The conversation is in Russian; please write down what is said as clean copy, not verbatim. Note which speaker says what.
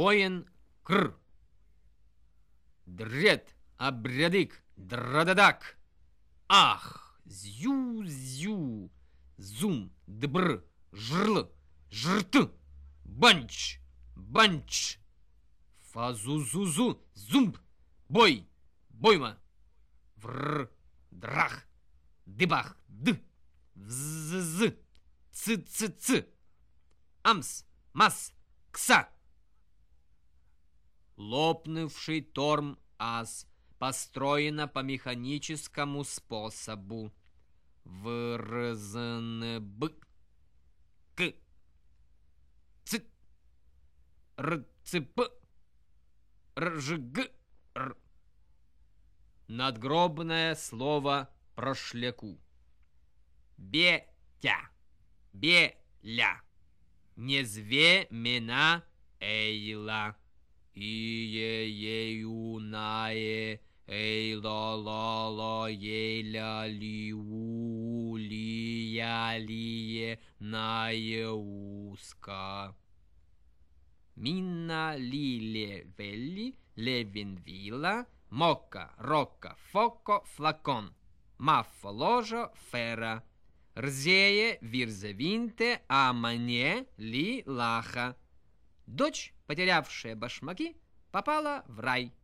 Speaker 1: боен кр. Дред, обрядык, дрададак. Ах, зю-зю, зум, дбр, жрл, жрт, банч, банч. Фазу-зу-зу, зумб, бой, бойма. Вр, драх, дыбах, д, вз-з, ц-ц-ц. Амс, мас, кса. Лопнувший торм-ас построено по механическому способу. Врзнб, к, ц, рцп, ржг, р. Надгробное слово прошляку. Бетя, беля, незвемена эйла. Ие-еюнае, эйла-ла-ла-ейля-ли-у-ли-я-лие наеуска. Минна-ли-ле-велли, левинвила, мока, рока, фоко, флакон, маффо-ложо, фера, рзее, вирзевинте, а мне ли лаха. Дочь, потерявшая башмаки, попала в рай.